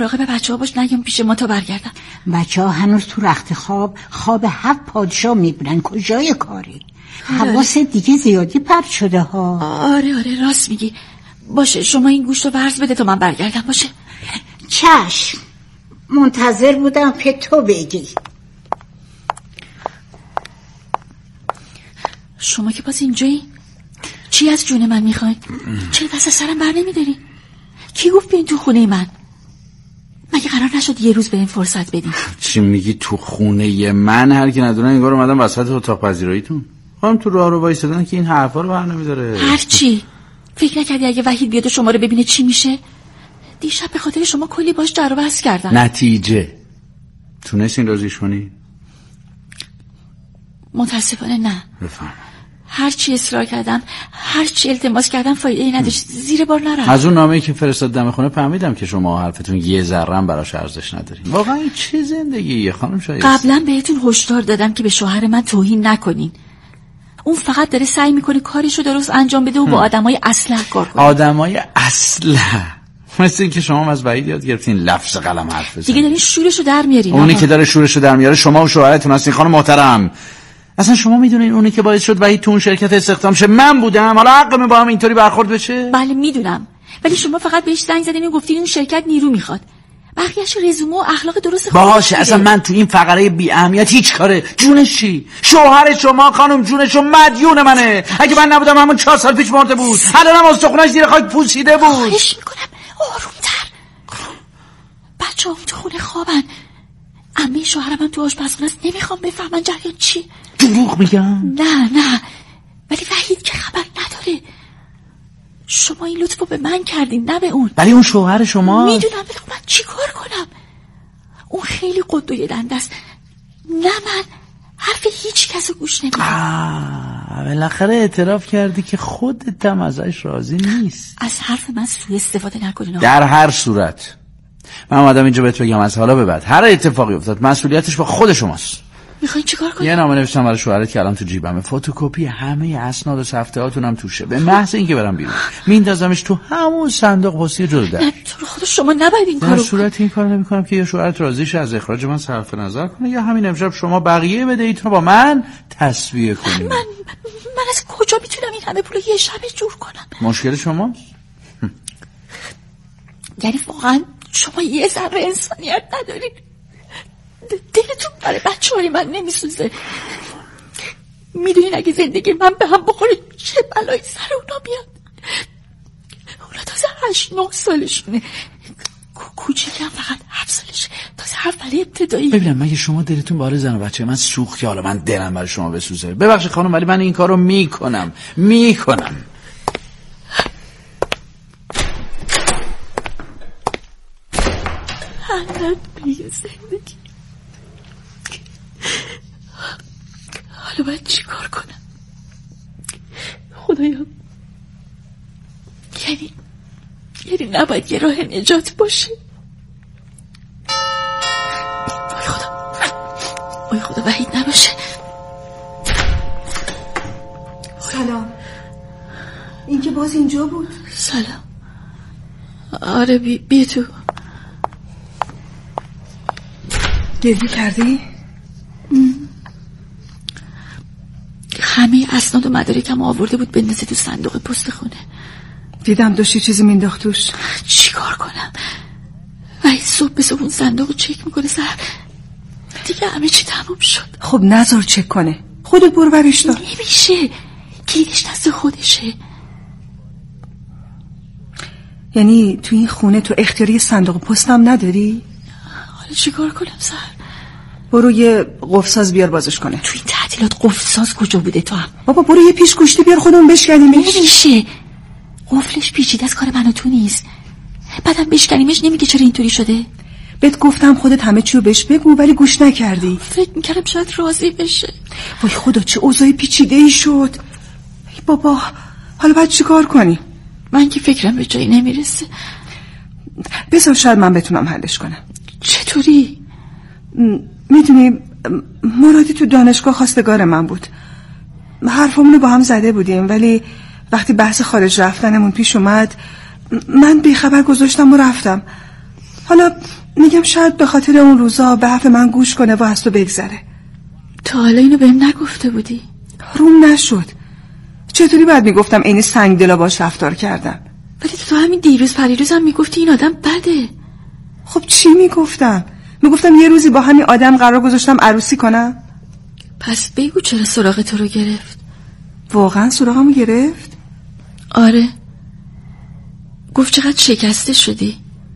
مراقب بچه‌ها باش، نیام پیش ما تا برگردن. بچه‌ها هنوز تو رخت خواب 7 پادشاه میبینن. کجای کاری؟ حواست دیگه زیادی پرت شده ها. آره راست میگی. باشه شما این گوشت رو ورز بده تا من برگردم. باشه چشم. منتظر بودم که تو بگی. شما که باز اینجایی؟ چی از جون من میخواید؟ چرا دست از سرم بر نمیداری؟ کی گفت بیاین تو خونه من؟ مگه قرار نشد یه روز به این فرصت بدین؟ چی میگی تو خونه من؟ هر کی ندونه انگار اومدم وسط اتاق پذیراییتون. خودم تو راه رو وایسادن که این حرفا رو بر نمیداره. هر چی؟ فکر نکردی اگه وحید بیاد شما رو ببینه چی میشه؟ دیشب به خاطر شما کلی باش جر و بحث کردم. نتیجه تونستین راضیش کنی؟ متاسفانه نه. بفهم. هر چی اصرار کردم، هر چی التماس کردم فایده ای نداشت. زیر بار نرفت. از اون نامه‌ای که فرستاد دم خونه فهمیدم که شما حرفتون یه ذره هم براش ارزش ندارین. واقعا این چه زندگیه خانم شایسته؟ قبلا بهتون هشدار دادم که به شوهر من توهین نکنین. اون فقط داره سعی میکنه کارشو درست انجام بده و با آدمای اصلح کار کنه. آدمای اصلح؟ مثل این که شما از وحید یاد گرفتین لفظ قلم حرف بزنید. دیگه دارین شورشو در میارین. اونی که داره شورشو در میاره شما و شوهرتون هستین خانم محترم. اصلا شما میدونین اونی که باعث شد وحید تو اون شرکت استخدام شه من بودم؟ حالا حقمه با هم اینطوری برخورد بشه؟ بله میدونم، ولی شما فقط بهش زنگ زدین و گفتین اون شرکت نیرو میخواد. بقیه‌اش رزومه و اخلاق درست خودش. باشه اصلا من تو این فقره بی اهمیت هیچ کاره. جونش چی؟ شوهر شما خانم جونشو مدیون منه. اگه من نبودم همون 4 سال پیش مرده بود. الانم استخونش زیر خاک پوسیده بود. خواهش میکنم آرومتر. بچه‌ها تو خونه خوابن. عمه شوهرم هم تو آشپزخونه است. نمیخوام بفهمن جریان چی. دروغ میگم؟ نه ولی وحید که خبر نداره. شما این لطفو به من کردین نه به اون. ولی اون شوهر شما؟ میدونم ولی من چی کار کنم؟ اون خیلی قد و یه دنده است. نه من حرف هیچ کس رو گوش نمیدم. بالاخره اعتراف کردی که خودت هم ازش راضی نیست. از حرف من سوء استفاده نکنین. در هر صورت من اومدم اینجا بهت بگم از حالا به بعد هر اتفاقی افتاد مسئولیتش با خود شماست. میخواین چیکار کنی؟ یه نامه نوشتم برای شوهرت که الان تو جیبمه. فتوکپی همه اسناد و صفحه‌هاتونم توشه. به محض اینکه برم بیرون میندازمش تو همون صندوق پستی جلو در. نه تو رو خدا شما نباید این کارو. در صورت این کارو نمی‌کنم که یا شوهرت راضی شه از اخراج من صرف نظر کنه یا همین امشب شما بقیه بدهیتون رو با من تسویه کنید. من از کجا میتونم این همه پولو یه شبه جور کنم؟ مشکل شماست؟ یعنی واقعا شما یه ذره انسانیت ندارید؟ دلتون برای بچه‌های من نمیسوزه؟ میدونین اگه زندگی من به هم بخوره چه بلایی سر اونا بیاد؟ اونا تازه 8-9 سالشونه. کوچیکم فقط 7 سالشه. تازه اول ابتدایی. ببینم مگه شما دلتون باره زن و بچه من سوخت که حالا من دلم برای شما بسوزه؟ ببخشید خانم ولی من این کارو میکنم. حالت به زندگی. حالا باید چی کار کنم؟ خدایا یعنی نباید یه راه نجات باشه. وای خدا وحید نباشه. سلام. این که باز اینجا بود. سلام. آره بیا تو. گریه کردی؟ همه اسناد و مدارکم آورده بود بندازه تو صندوق پست خونه. دیدم داشتی چیزی مینداخت توش. چی کار کنم؟ وحید صبح به صبح اون صندوق چک میکنه سر دیگه همه چی تموم شد. خب نذار چک کنه، خودت برو برش دار. نمیشه، کلیدش دست خودشه. یعنی تو این خونه تو اختیاری صندوق پستم نداری؟ حالا چی کار کنم سر؟ برو یه قفل‌ساز بیار بازش کنه. تو این تعطیلات قفل‌ساز کجا بوده تو هم؟ بابا برو یه پیش گوشتی بیار خودمون بشکنیمش. نمیشه، قفلش پیچیده از کار من و تو نیست. بعدم بشکنیمش نمیگه چرا اینطوری شده. بهت گفتم خودت همه چی رو بهش بگو ولی گوش نکردی. فکر میکردم شاید راضی بشه. وای خدا چه اوضاع پیچیده ای شد. ای بابا حالا باید چی کار کنی؟ من که فکرم به جایی نمیرسه. بذار شاید من بتونم حلش کنم. چطوری؟ میدونی مرادی تو دانشگاه خواستگار من بود. حرفمونو با هم زده بودیم ولی وقتی بحث خارج رفتنمون پیش اومد من بیخبر گذاشتم و رفتم. حالا میگم شاید به خاطر اون روزا به حرف من گوش کنه و از تو بگذره. تو حالا اینو بهم نگفته بودی؟ روم نشد. چطوری باید میگفتم عین سنگ دلا باش رفتار کردم؟ ولی تو همین دیروز پریروز هم میگفتی این آدم بده. خب چی میگفتم؟ میگفتم یه روزی با همین آدم قرار گذاشتم عروسی کنم. پس بگو چرا سراغ تو رو گرفت؟ واقعا سراغمو گرفت؟ آره، گفت چقدر شکسته شدی.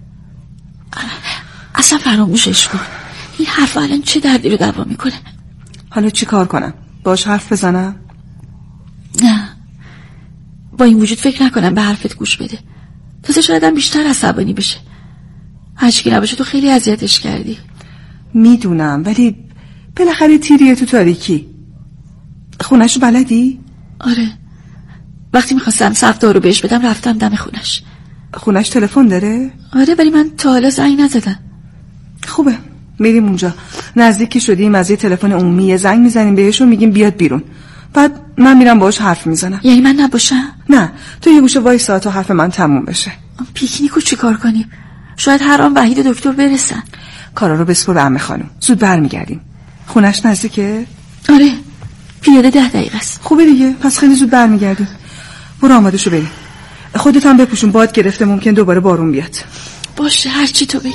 اصلا فراموشش کن. این حرف الان چه دردی رو دوا میکنه؟ حالا چی کار کنم؟ باش حرف بزنم؟ نه، با این وجود فکر نکنم به حرفت گوش بده. تازه شاید هم بیشتر عصبانی بشه. هرچی نباشه تو خیلی اذیتش کردی. میدونم، ولی بالاخره تیریه تو تاریکی. خونه‌شو بلدی؟ آره، وقتی میخواستم صفتا رو بهش بدم رفتم دم خونش. خونش تلفن داره؟ آره، ولی من تا حالا زنگ نزدم. خوبه، میریم اونجا. نزدیک که شدیم از یه تلفن عمومی زنگ میزنیم بهش و میگیم بیاد بیرون. بعد من میرم باهاش حرف میزنم. یعنی من نباشم؟ نه، تو یه گوشه وایسا تا حرف من تموم بشه. پیکنیکو چی کار کنیم؟ شاید هر آن وحید و دکتر برسن. کارا رو بسپر به عمه خانم. زود برمیگردیم. خونش نزدیکه؟ آره، پیاده 10 دقیقه است. خوبه دیگه، پس خیلی زود برمیگردیم. برو آماده شو بریم. خودت هم بپوشون، باد گرفته ممکن دوباره بارون بیاد. باشه، هر چی تو بگی.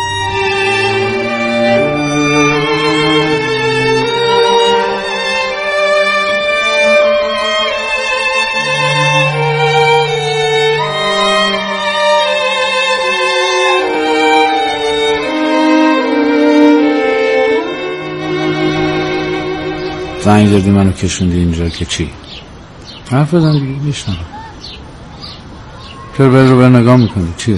زنگ زدی منو کشوندی اینجا که چی؟ حرف بزن دیگه، میشنم. چرا بر رو بر نگاه میکنی؟ چیه؟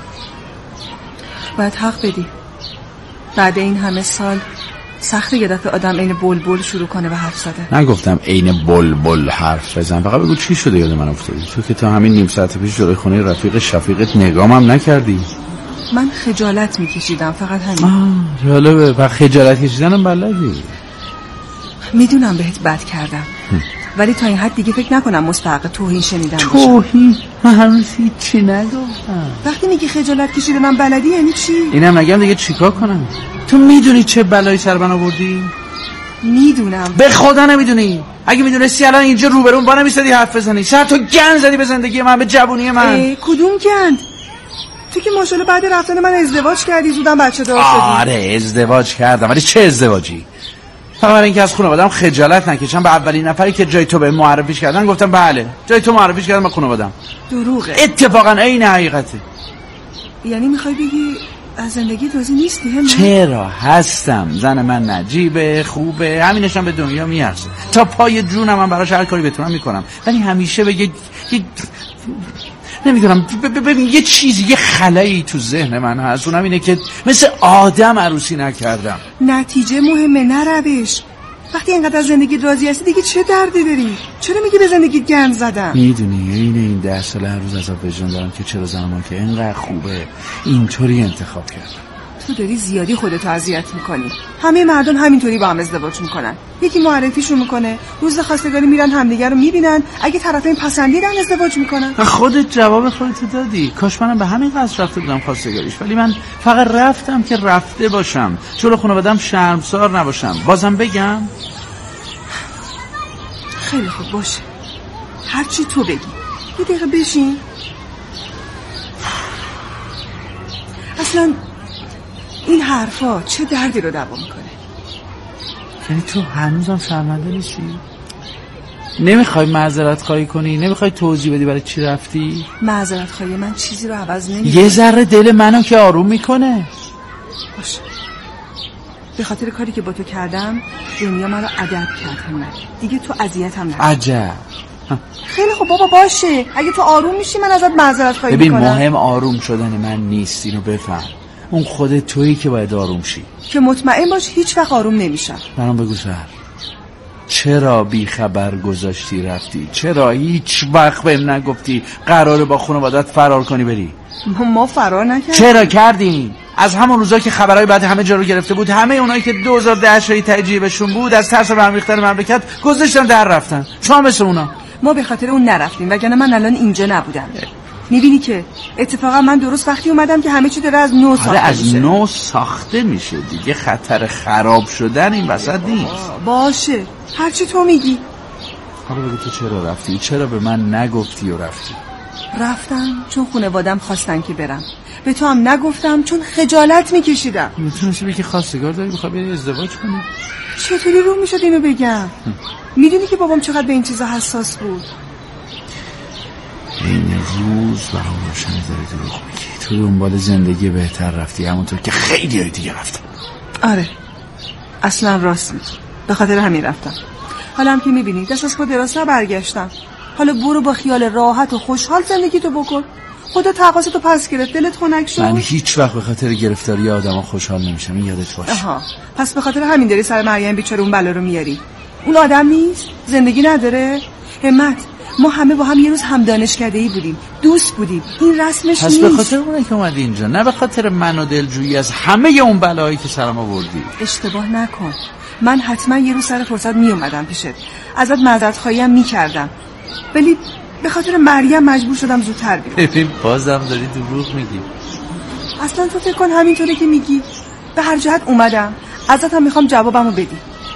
باید حق بدی. بعد این همه سال سخته یه دفعه آدم عین بلبل شروع کنه به حرف زدن. نگفتم عین بلبل حرف بزن، فقط بگو چی شده یاد من افتادی. تو که تا همین نیم ساعت پیش جلوی خونه رفیق شفیقت نگامم نکردی. من خجالت میکشیدم، فقط همین. جالبه. و خجالت کشیدنم بلدی. میدونم بهت بد کردم، ولی تا این حد دیگه فکر نکنم مستحق توهین شنیدم باشم. توهین؟ من هنوز هیچی نگفتم. وقتی میگی خجالت کشیدنم بلدی یعنی چی؟ اینم نگم دیگه چیکار کنم؟ تو میدونی چه بلایی سر من آوردی؟ میدونم. به خدا نمیدونی. اگه میدونستی الان اینجا روبرون با نمیستادی حرف بزنی. شاید تو گند زدی به زندگی من، به جوونی من. کدوم گند؟ تو که ماشاءالله بعد رفتن من ازدواج کردی، زودم بچه دار شدی. آره ازدواج کردم، ولی چه ازدواجی؟ فقط اینکه از خانواده‌ام خجالت نکشم. به اولین نفری که جای تو به معرفیش کردن گفتم بله، جای تو معرفیش کردم به خانواده‌ام. دروغه. اتفاقا عین حقیقته. یعنی میخوای بگی از زندگی راضی نیستی هم؟ چرا هستم. زن من نجیبه، خوبه، همینشم به دنیا میارزه. تا پای جونم من براش هر کاری بتونم میکنم، ولی همیشه به نمیدونم ببین یه چیزی، یه خلایی تو ذهن من هست. اونم اینه که مثل آدم عروسی نکردم. نتیجه مهمه، نه روش. وقتی اینقدر از زندگی راضی هستی دیگه چه دردی داری؟ چرا میگی به زندگی گند زدم؟ میدونی این 10 سال هر روز عذاب وجدان دارم که چرا زمان که اینقدر خوبه اینطوری انتخاب کردم. تو داری زیادی خودتو اذیت میکنی. همه مردم همینطوری با هم ازدواج میکنن. یکی معرفیشون میکنه، روز خواستگاری میرن همدیگه رو میبینن، اگه طرفین پسندیدن ازدواج میکنن. خودت جواب خودتو دادی. کاش منم به همین قصد رفته بودم خواستگاریش، ولی من فقط رفتم که رفته باشم، جلو خانواده‌ام شرمسار نباشم. بازم بگم خیلی خوب باشه، هرچی تو بگی. یه دقیقه بشین. اصلا این حرفا چه دردی رو دوا میکنه؟ یعنی تو هنوزم شرمنده نیستی؟ نمیخوای معذرت خواهی کنی؟ نمیخوای توضیح بدی برای چی رفتی؟ معذرت خواهی من چیزی رو عوض نمیکنه. یه ذره دل منو که آروم میکنه. باشه، به خاطر کاری که با تو کردم دنیا منو ادب کرد. من دیگه تو اذیتم نکن. عجب. خیلی خوب بابا، باشه. اگه تو آروم میشی من ازت معذرت خواهی میکنم. ببین مهم آروم شدن من نیست، اینو بفهم. اون خودت تویی که باید آروم شی. که مطمئن باش هیچ وقت آروم نمیشم. برام بگو سهر، چرا بی خبر گذاشتی رفتی؟ چرا هیچ وقت بهم نگفتی قراره با خانوادت فرار کنی بری؟ ما فرار نکردیم. چرا کردیم؟ از همون روزا که خبرای بعد همه جا رو گرفته بود، همه اونایی که 2010 شایی تجربهشون بود از ترس به هم ریختن مملکت گذاشتن در رفتن. شما مثل اونا. ما به خاطر اون نرفتیم، وگرنه من الان اینجا نبودم. میبینی که اتفاقا من درست وقتی اومدم که همه چی داره از نو ساخته از میشه. نو ساخته میشه دیگه، خطر خراب شدن این وسط نیست. باشه هرچی تو میگی. حالا بگو تو چرا رفتی؟ چرا به من نگفتی و رفتی؟ رفتم چون خانوادم خواستن که برم، به تو هم نگفتم چون خجالت میکشیدم. میتونستی بگی خواستگار داری بخوای بری ازدواج کنی؟ چطوری رو میشد اینو بگم؟ میدونی که بابام چقدر به این چیزا حساس بود. این روز برام روشن داره دروغ میگی. تو دنبال زندگی بهتر رفتی، همونطور که خیلی های دیگه رفتن. آره اصلا راست میگی، به خاطر همین رفتم. حالا هم که میبینی دست از پا دراز برگشتم. حالا برو با خیال راحت و خوشحال زندگی تو بکن. خدا تقاضاتو پس گرفت، دلت خنک شد. من هیچ وقت به خاطر گرفتاری آدما خوشحال نمیشم، این یادت باشه. آها پس به خاطر همین داری سر مریم بیچاره اون بلا رو میاری. اون آدم نیست؟ زندگی نداره؟ همت، ما همه با هم یه روز هم دانشکده‌ای بودیم، دوست بودیم، این رسمش نیست. پس به خاطر اونه که اومدی اینجا، نه به خاطر من و دلجویی از همه اون بلاهایی که سرم آوردی. اشتباه نکن، من حتما یه روز سر فرصت می اومدم پیشت، ازت معذرت خواهی هم میکردم، ولی به خاطر مریم مجبور شدم زودتر بیام. ببین بازم داری دروغ میگی. اصلا تو فکر کن همینطوره که میگی. به هر جهت اومدم، ازت هم میخوام جوابمو بدی.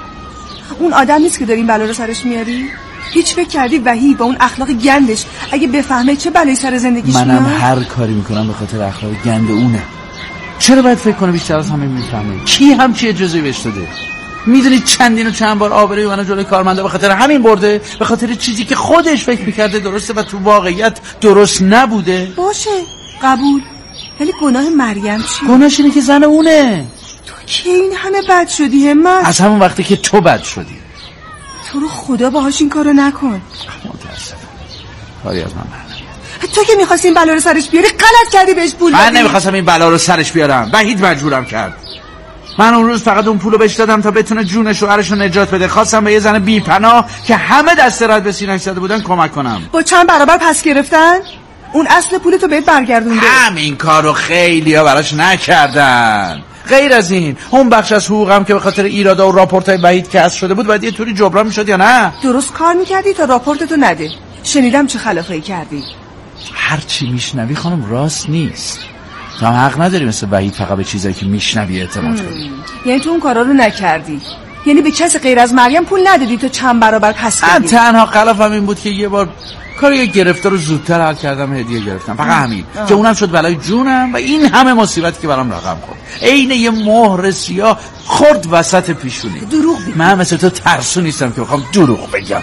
اون آدم نیست که داری این بلا رو سرش میاری؟ هیچ فکر کردی وحید با اون اخلاق گندش اگه بفهمه چه بلایی سر زندگیش میاد؟ منم هر کاری میکنم به خاطر اخلاق گند اونه. چرا باید فکر کنه بیشتر از همه میفهمه؟ کی همچی اجازه بهش داده؟ میدونی چندین و چند بار آبروی منو جلوی کارمندا به خاطر همین برده، به خاطر چیزی که خودش فکر میکرده درسته و تو واقعیت درست نبوده. باشه قبول، ولی گناه مریم چیه؟ گناهش اینه که زن اونه. تو کی این همه بد شدی همت؟ از همون وقتی که تو بد شدی. تو رو خدا باهاش این کارو نکن. متاسفم کاری از من برنمیاد. تو که می‌خواستی این بلا رو سرش بیاری غلط کردی، بهش پول دادی. من نمیخواستم این بلا رو سرش بیارم، وحید مجبورم کرد. من اون روز فقط اون پولو بهش دادم تا بتونه جون شوهرشو نجات بده. خواستم به یه زن بی‌پناه که همه دست رد به سینه‌اش زده بودن کمک کنم. با چند برابر پس گرفتن؟ اون اصل پولتو بهت برگردونده. همین کارو خیلی‌ها براش نکردن. غیر از این، اون بخش از حقوقم که به خاطر ایرادا و راپورتای وحید کسر شده بود باید یه طوری جبران میشد یا نه؟ درست کار میکردی تا راپورتتو نده. شنیدم چه خلافه‌ای کردی. هر چی میشنوی خانم راست نیست. تو هم حق نداری مثل وحید فقط به چیزایی که میشنوی اعتماد کنی. یعنی تو اون کارا رو نکردی؟ یعنی به کسی غیر از مریم پول ندادی تو چند برابر پس بدی؟ من تنها خلافم این بود که یه بار کار یه گرفتار رو زودتر حل کردم، هدیه گرفتم، فقط همین. که اونم شد بلای جونم و این همه مصیبت که برام رقم خورد. عین یه مهر سیاه خورد وسط پیشونی. دروغ بگی. من مثل تو ترسو نیستم که بخوام دروغ بگم.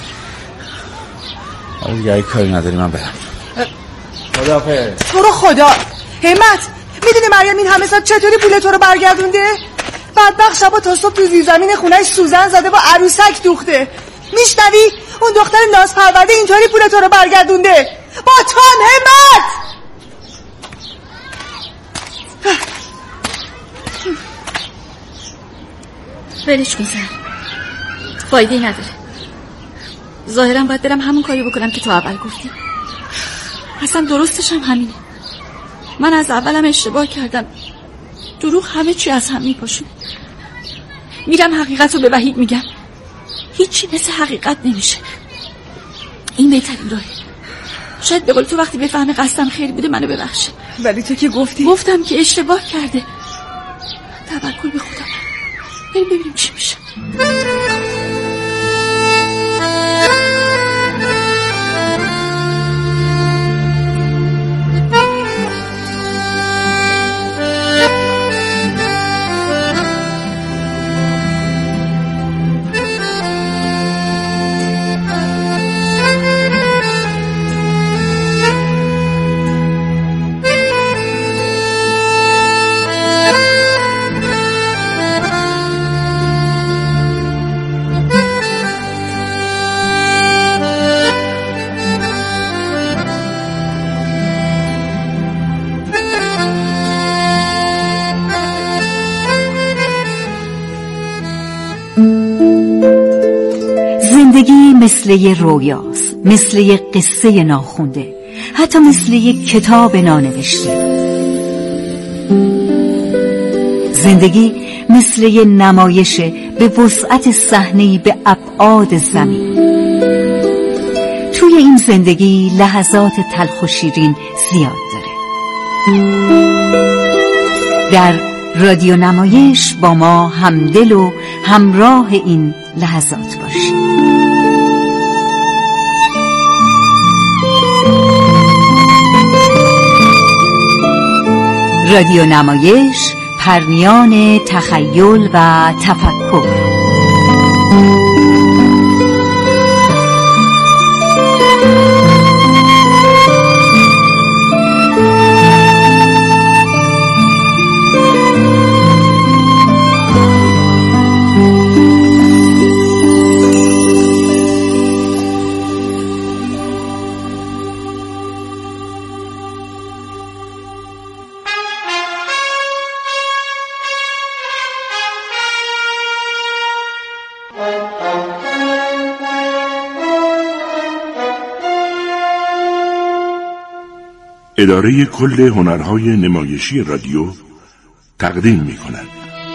حالا دیگه کاری نداری، من برم. خداحافظ. تو رو خدا همت، میدونی مریم این همه سال چطوری پول تو رو برگردونده؟ بدبخت شبا تا صبح تو زیرزمین خونه‌اش سوزن زده با عروسک دوخته. میشنوی؟ اون دختر ناز پرورده اینطوری پول تو رو برگردونده با تو هم همت. ولش کن زن، فایده نداره. ظاهرا باید برم همون کاری بکنم که تو اول گفتی. اصلا درستش هم همینه. من از اولم اشتباه کردم. دروغ همه چی از هم میپاشونه. میرم حقیقت رو به وحید میگم. هیچی مثل حقیقت نمیشه. این بهترین راهه. شاید به قول تو وقتی بفهمه قصدم خیر بوده منو ببخشه. ولی تو که گفتم که اشتباه کرده. توکل به خدا. بریم ببینیم چی میشه. زندگی مثل یه رویاست، مثل یه قصه ناخونده، حتی مثل یه کتاب نانوشته. زندگی مثل یه نمایش به وسعت صحنه‌ای به ابعاد زمین. توی این زندگی لحظات تلخ و شیرین زیاد داره. در رادیو نمایش با ما همدل و همراه این لحظات باشید. رادیو نمایش، پرنیان تخیل و تفکر. اداره کل هنرهای نمایشی رادیو تقدیم می‌کند.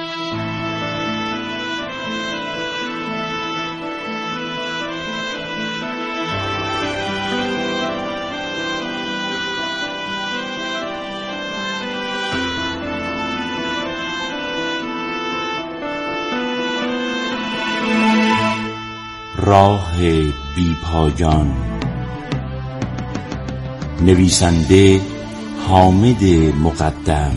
راه بی پایان. نویسنده حامد مقدم.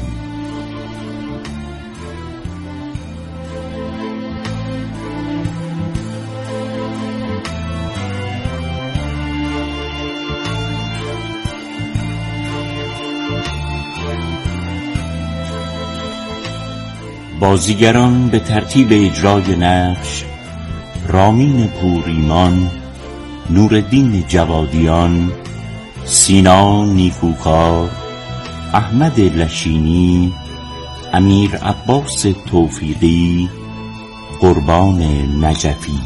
بازیگران به ترتیب اجرای نقش: رامین پوریمان، نورالدین جوادیان، سینا نیکوکار، احمد لشینی، امیر عباس توفیقی، قربان نجفی.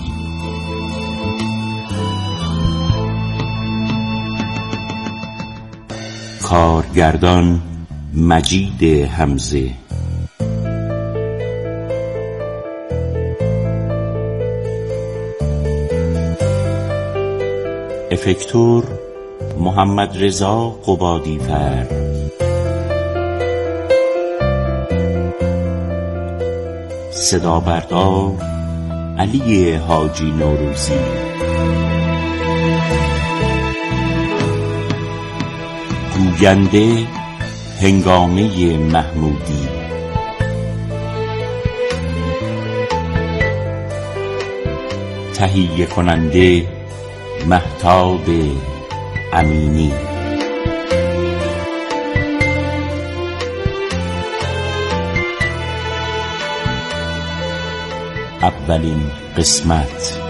کارگردان مجید حمزه. افکتور محمد رضا قبادی‌فر. صدا بردار علی حاجی نوروزی. گوینده هنگامه محمودی. تهیه کننده مهتاب امینی. اولین قسمت.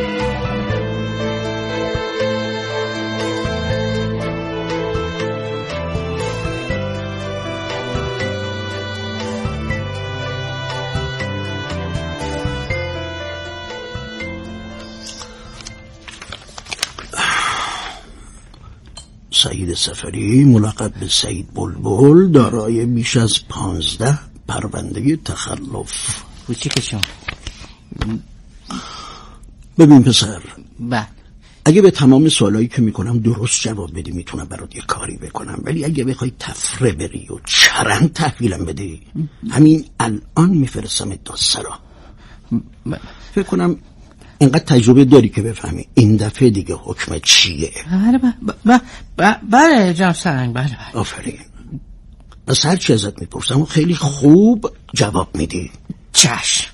سعید سفری ملقب به سعید بلبل، دارای بیش از 15 پرونده تخلف. کوچیکشون. ببین پسر، بله، اگه به تمام سوالایی که میکنم درست جواب بدی میتونم برات یه کاری بکنم، ولی اگه بخوای تفره بری و چرند تحویلم بدی همین الان میفرستم دادسرا. فکر کنم اینقدر تجربه داری که بفهمی این دفعه دیگه حکم چیه. بله جناب سرهنگ، بله. آفرین. بس هر چی ازت میپرسم و خیلی خوب جواب میدی. چشم.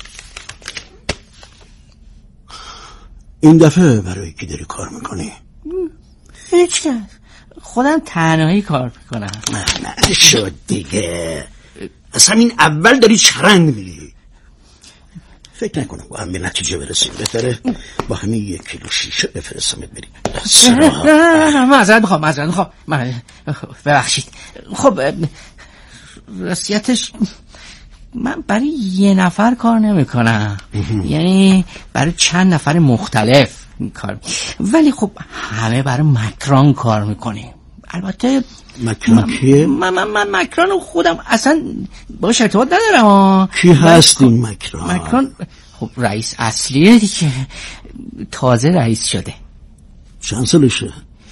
این دفعه برای کی داری کار میکنی؟ هیچ کس. خودم تنهایی کار میکنم. نه شد دیگه. اصلا این اول داری چرند میری. فکر نکنم با هم به نتیجه برسیم. بهتره با همین 1 کیلو شیشه بفرستمت بری. نه معذرت میخوام. ببخشید. خب راستیتش من برای 1 نفر کار نمیکنم، یعنی برای چند نفر مختلف کار، ولی خب همه برای مکران کار میکنیم. البته مکران کیه؟ من مکران خودم اصلا باش ارتباط ندارم. کی هست این مکران؟ مکران خب رئیس اصلیه دیگه، تازه رئیس شده. چند سالشه؟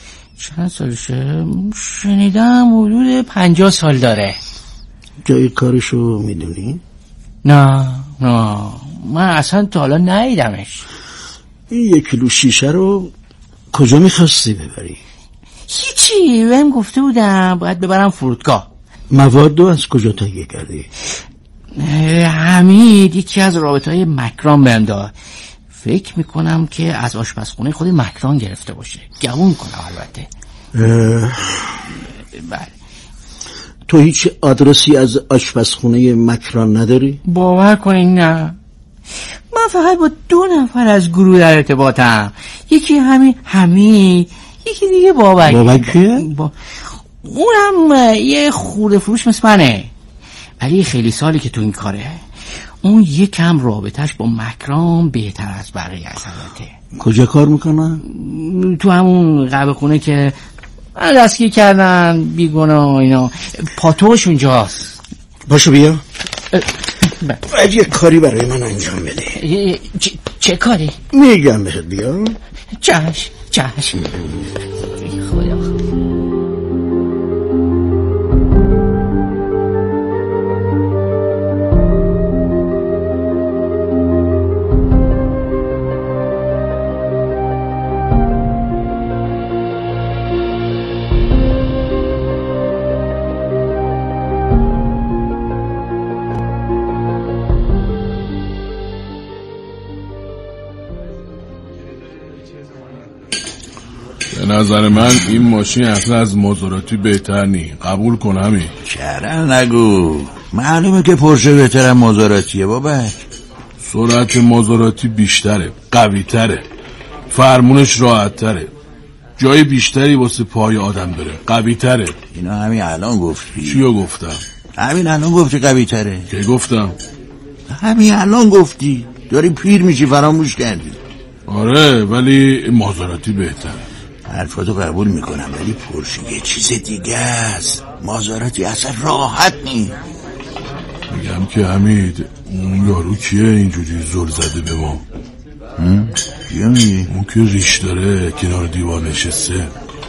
شنیدم حدود 50 سال داره. جای کارشو میدونی؟ نه من اصلا تا حالا ندیدمش. این 1 کیلو شیشه رو کجا میخواستی ببری؟ هیچی، بهم گفته بودم باید ببرم فرودگاه. موادو از کجا تهیه کردی؟ حمید یکی از رابطه‌های مکران بهم داد. فکر میکنم که از آشپزخونه خود مکران گرفته باشه. گمون کنم البته. بله. تو هیچ آدرسی از آشپزخونه مکران نداری؟ باور کنین نه. من فقط با 2 نفر از گروه در ارتباطم. یکی حمید، یکی دیگه بابک. بابک کیه؟ اونم یه خورده فروش مثل منه، ولی خیلی سالی که تو این کاره. اون یکم رابطش با مکران بهتر از بقیه است البته. کجا کار میکنن؟ تو همون قهوه خونه که من دستگیر کردن بیگناه اینا. پاتوش اونجاست. باشو بیا. باید یه کاری برای من انجام بده. چه کاری؟ میگم بهت بیا. چشم. خدا. به نظر من این ماشین اصلا از مازراتی بهتر نی. قبول کنمی؟ چرا نگو، معلومه که پورشه بهتر مازراتیه بابک. سرعت مازراتی بیشتره، قوی تره، فرمونش راحت تره، جای بیشتری واسه پای آدم بره، قوی تره. اینا همین الان گفتی؟ چیو گفتم؟ همین الان گفتی قوی تره. که گفتم؟ همین الان گفتی. داری پیر میشی، فراموش کردی. آره ولی مازراتی بهتره. حرفاتو قبول میکنم، ولی پورشه یه چیز دیگه است. مازراتی اصلا راحت نی. میگم که حمید اون یارو کیه اینجوری زل زده به ما؟ کیه میگی؟ اون که ریش داره کنار دیوار نشسته.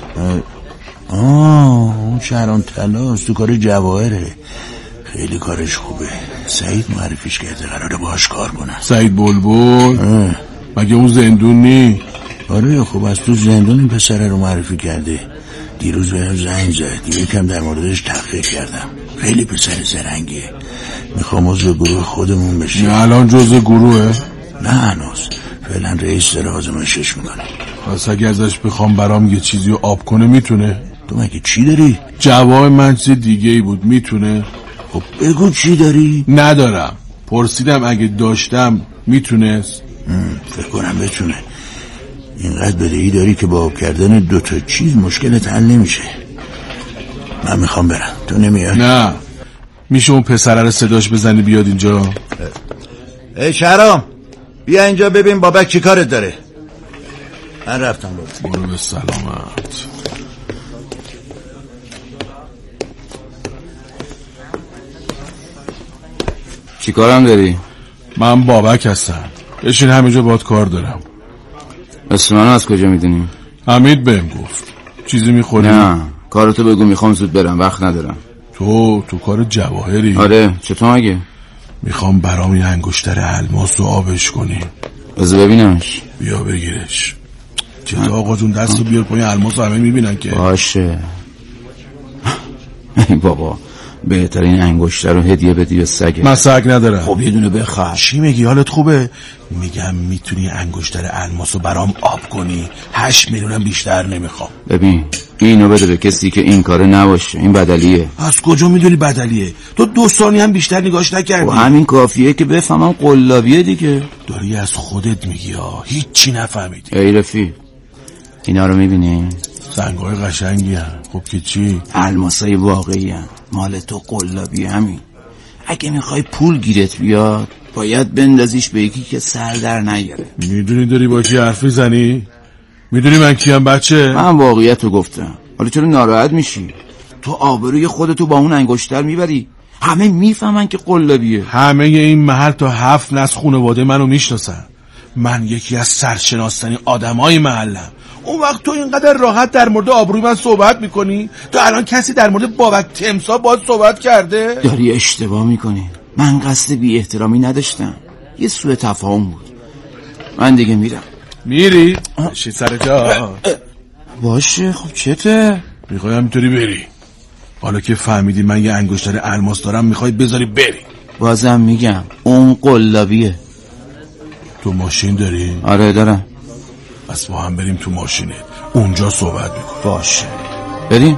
اون شهران تلاست، تو کار جواهره، خیلی کارش خوبه. سعید معرفیش کرده، قراره باهاش کار کنم. سعید بلبل؟ مگه اون زندون نی؟ آره خب از تو زندون این پسره رو معرفی کرده. دیروز بهم زنگ زد، یکم در موردش تحقیق کردم. خیلی پسر زرنگیه، میخوام عضو گروه خودمون بشه. الان جزء گروهه؟ نه هنوز، فعلا رئیس داره آزمایشش میکنه. پس اگه ازش بخوام برام یه چیزی رو آب کنه میتونه؟ تو مگه چی داری؟ جواب من چیز دیگه ای بود. میتونه؟ خب بگو چی داری؟ ندارم، پرسیدم اگه داشتم میتونست. فکر کنم بتونه. اینقدر بدهی داری که با آب کردن 2 تا چیز مشکلت حل نمیشه. من میخوام برم، تو نمیای؟ نه. میشه اون پسره رو صداش بزنی بیاد اینجا؟ ای شهرام بیا اینجا ببین بابک چی کارت داره. من رفتم بابا. برو به سلامت. چی کارم داری؟ من بابک هستم. بشین همینجا باهات کار دارم. اسم منو از کجا میدونی؟ حمید بهم گفت. چیزی میخوری؟ نه کارتو بگو، میخوام زود برم، وقت ندارم. تو کار جواهری؟ آره چطور مگه؟ میخوام برام یه انگشتر الماس رو آبش کنی. بذار ببینمش. بیا بگیرش. چطور آقا جون دستو بیار پایین، الماس همه میبینن که. باشه. بابا بهترین انگشتر رو هدیه بدی به سگه. من سگ ندارم. خب یه دونه بخر. چی میگی؟ حالت خوبه؟ میگم میتونی انگشتر الماس رو برام آب کنی. 8 میلیونم بیشتر نمیخوام. ببین اینو بده به کسی که این کاره نباشه، این بدلیه. از کجا میدونی بدلیه؟ تو 2 ثانیه هم بیشتر نگاش نکردی. و همین کافیه که بفهمم قلابیه دیگه. داری از خودت میگی ها، هیچی نفهمیدی. ای رفیق اینا رو میبینی؟ سنگای قشنگی هم. خب که چی؟ الماسای واقعی هم. مال تو قلابی همین. اگه میخوای پول گیرت بیاد باید بندازیش به یکی که سر در نیاره. میدونی داری با کی حرف میزنی؟ میدونی من کیم بچه؟ من واقعیت رو گفتم. حالا چرا ناراحت میشی؟ تو آبروی خودتو با اون انگشتر میبری. همه میفهمن که قلابیه. همه این محل تا 7 نسل خانواده منو میشناسن. من یکی از سرشناستنی آدمای محلم. اون وقت تو اینقدر راحت در مورد آبروی من صحبت میکنی؟ تو الان کسی در مورد بابک تمسا باید صحبت کرده؟ داری اشتباه میکنی. من قصد بی احترامی نداشتم، یه سوء تفاهم بود. من دیگه میرم. میری؟ بشی سر جا. باشه خب چته؟ میخوای همینطوری بری؟ حالا که فهمیدی من یه انگشتر الماس دارم میخوای بذاری بری؟ بازم میگم اون قلابیه. تو ماشین داری؟ آره دارم. پس با هم بریم تو ماشینت، اونجا صحبت میکنیم. باشه بریم.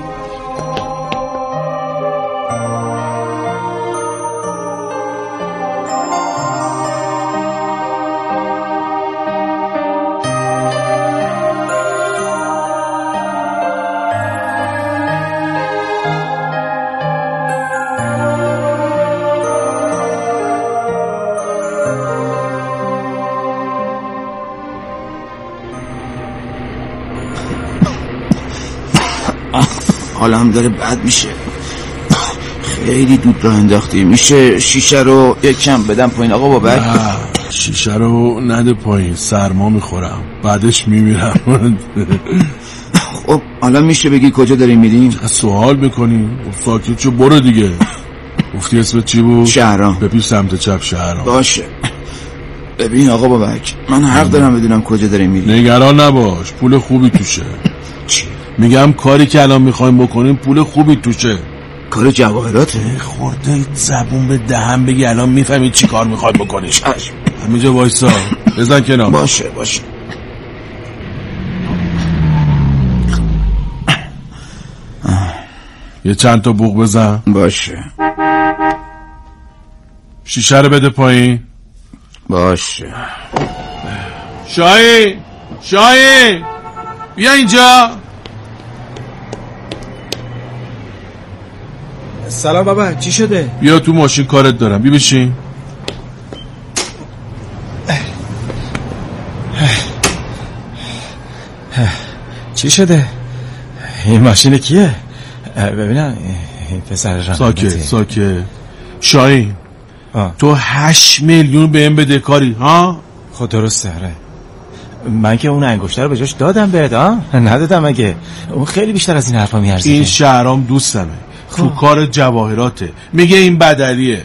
حالم داره بد میشه، خیلی دود راه انداختی. میشه شیشه رو یکم بدم پایین آقا بابک؟ نه شیشه رو نده پایین، سرما میخورم بعدش میمیرم. خب حالا میشه بگی کجا داریم میریم؟ سوال میکنی؟ ساکت شو برو دیگه. گفتی اسمت چی بود؟ شهرام. بپیش سمت چپ شهرام. باشه. ببین آقا بابک من حق دارم بدونم کجا داریم میریم. نگران نباش، پول خوبی توشه. چی؟ میگم کاری که الان میخوایم بکنیم پول خوبی توشه. کار جواهراته؟ خورده زبون به دهن بگی الان میفهمی چی کار میخوایم بکنیم. همینجا وایسا بزن کنار. باشه یه چند تا بوق بزن. باشه. شیشه رو بده پایین. باشه. شاهی بیا اینجا. سلام بابا، چی شده؟ بیا تو ماشین کارت دارم، بیا بشین. چی شده؟ این ماشین کیه؟ ببینم این پسر ساکت. شاهین تو 8 میلیون بهم بده کاری ها؟ خب درسته. آره من که اون انگشتر رو به جاش دادم بهت. ندادم مگه؟ اون خیلی بیشتر از این حرفا میارزه. این شهرام دوستمه. تو کار جواهراته. میگه این بدلیه.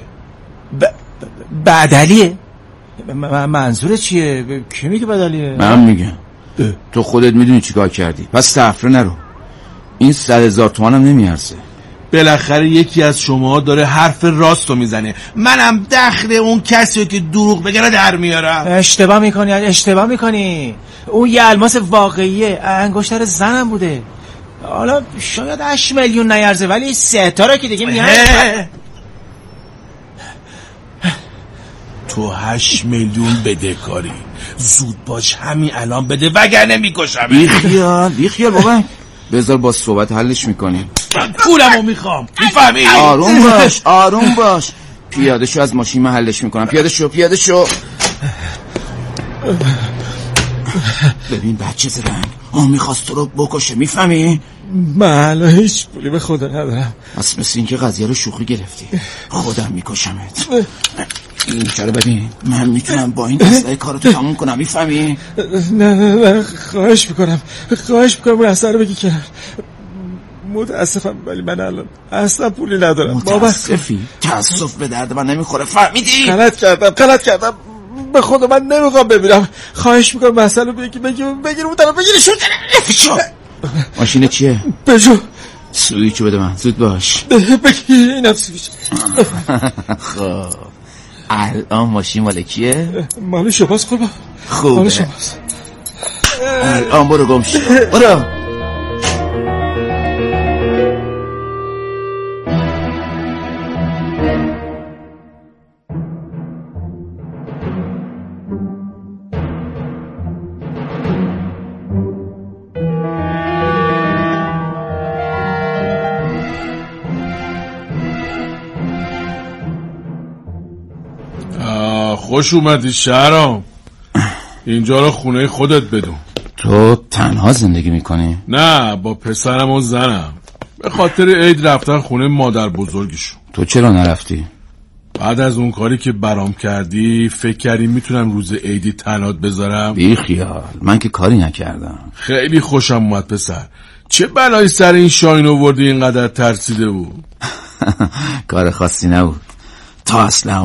بدلیه؟ منظور چیه؟ کی میگه بدلیه؟ من میگم. تو خودت میدونی چیکار کردی، پس تفره نرو. این 100,000 تومانم نمیارزه. بالاخره یکی از شما داره حرف راستو میزنه، منم دخل اون کسی که دروغ بگه در میارم. اشتباه میکنی. اون یه الماس واقعیه، انگشتر زنم بوده. حالا شاید 8 میلیون نیارزه ولی 3 تا رو که دیگه میگن. تو 8 میلیون بده کاری. زود باش همین الان بده وگرنه میکشم. بیخیال بابا، بذار با صحبت حلش میکنیم. پولمو میخوام، میفهمی؟ آروم باش. پیاده شو از ماشین من حلش میکنم. پیاده شو. ببین بچه زرنگ، میخواست تو رو بکشه، میفهمی؟ من هیچ پولی به خدا ندارم. مثل این که قضیه رو شوخی گرفتی. خودم میکشمت. اینجا رو ببین، من میتونم با این اصلاح کارتو تموم کنم، میفهمی؟ نه خواهش میکنم اون اصلا رو بگی کنار. متاسفم ولی من الان اصلا پولی ندارم. متاسفی؟ تاسف به درد من نمیخوره، فهمیدی؟ غلط کردم به خدا من نمیخوام ببینم. خواهش میکنم مسئله رو بگیر اون طرف بگیرشون. ماشین چیه؟ پژو. سویچو بده من، زود باش. بگیر اینم سویچ. خب الان ماشین مال کیه؟ مال شماست قربان. خوبه. مال شماست. الان برو گم شو. برو. خوش اومدی شهرام. اینجا رو خونه خودت بدون. تو تنها زندگی میکنی؟ نه با پسرم و زنم. به خاطر عید رفتن خونه مادر بزرگشون. تو چرا نرفتی؟ بعد از اون کاری که برام کردی فکر کردی میتونم روز عیدی تنات بذارم؟ بی خیال، من که کاری نکردم. خیلی خوشم اومد پسر. چه بلایی سر این شاین آوردی اینقدر ترسیده بود؟ کار خاصی نبود. تا اصلا